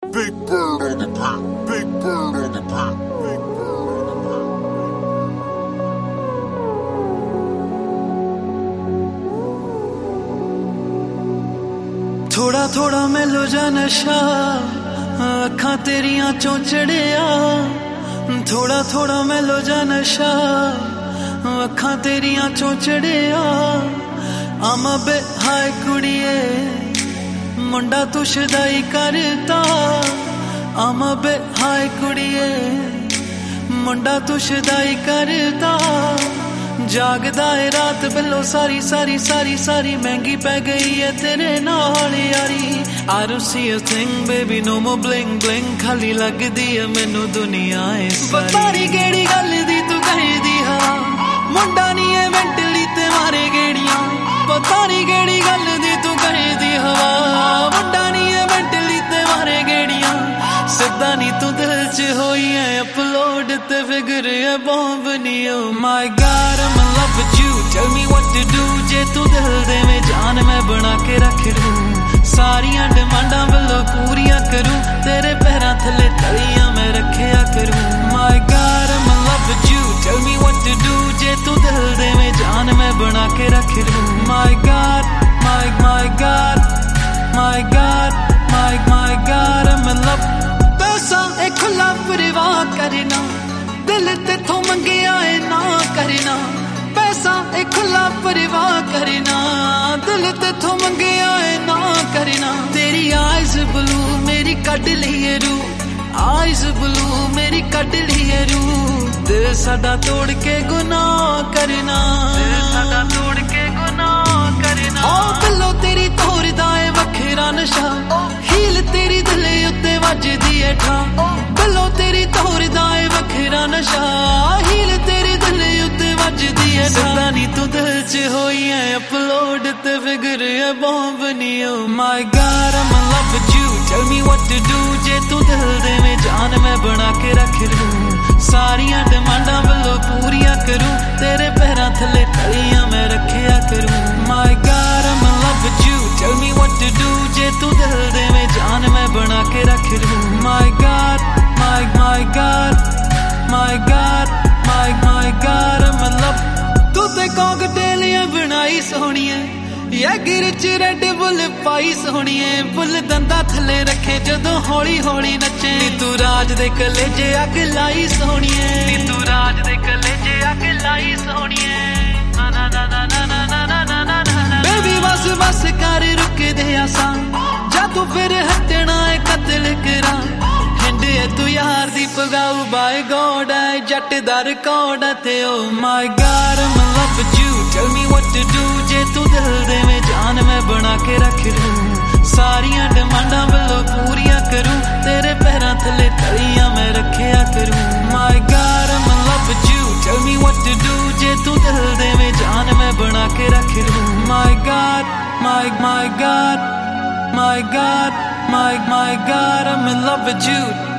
Big bird on the pop, big bird on the pop, big bird on the pop. थोड़ा थोड़ा मैलो जा नशा अखां तेरियां चों चढ़िया थोड़ा थोड़ा मैलो जा नशा अखां तेरियां चों चढ़िया आमा बे हाय कुड़िए मुंडा तू शदाई करता आमा बे हाय कुड़िए मुंडा तू शदाई करता जागदा है रात बिलो सारी सारी सारी सारी महंगी पै गई है तेरे नाल यारी I don't see a thing baby no more bling bling खाली लगदी है मैनू दुनिया है सारी बतारी केड़ी गल दी तू कहदी हा मुंडा नहीं है मेंटली ते मारे गेड़ियां बतारी केड़ी गल दी तू कहदी हा मुंडा नहीं है मेंटली ते मारे गेड़ियां सिद्धा नहीं तू दिल च होई है अपलोड ते फिगर है बॉम्ब नहीं oh my god I'm in love with you tell me what to do जे तू दिल दे में जान मैं बना के रख लूं सारियां डिमांडां बल्लो पूरियां करूं तेरे पैरां थले तलियां मैं रखिया करूं my god I'm in love with you tell me what to do जे तू दिल दे में जान मैं बना के रख लूं my god my god my god my god I'm in love पैसा एक खुला परवाह करना दिल ते थो मंगिया है ना करना पैसा एक खुला परवाह करना दिल ते थो मंगिया है ना करना तेरी आइज़ ब्लू मेरी कड लिए रू आइज़ ब्लू मेरी कड लिए रू दिल साडा तोड़ के गुनाह करना दिल साडा तोड़ के गुनाह करना ओ बिल्लो तेरी तोड़दा है वखेरा नशा हील तेरी दिल उत्ते वजदी है ठा बिल्लो तेरी तोड़दा है वखेरा नशा हील तेरी दिल उत्ते वजदी है सिद्धा नहीं तू दिल च होई है अपलोड ते फिगर है बॉम्ब नहीं oh my god I'm in love with you tell me what to do जे तू दिल दे में जान मैं बना के रख लूं सारियां डिमांडां बल्लो पूरियां करूं तेरे पैरां थले तलियां मैं रखिया करूं my god I'm in love with you tell me what to do जे तू दिल दे में जान मैं बना के रख लूं my god my god my god my god I'm in love तू ते कॉकटेल बनाई सोहणीए या गिर च रेड बुल पाई सोहणीए बुल दंदा थले रखे जदों हौली हौली नचे तू राज दे कलेजे अग लाई सोहणीए तू राज दे कलेजे अग लाई सोहणीए ना ना ना ना ना ना ना ना बेबी बस बस कर रुक दे आसा जा तू फिर हटना है कत्ल करा हिंडे तू यार दी पगाऊ बाय गॉड है जट दा रिकॉर्ड थे oh my god I'm in love with you tell me what to do जे तू दिल दे में जान मैं बना के रख लूं सारियां डिमांडां बल्लो पूरियां करूं तेरे पैरां थले तलियां मैं रखिया करूं my god I'm in love with you tell me what to do जे तू दिल दे में जान मैं बना के रख लूं my god my god my god I'm in love with you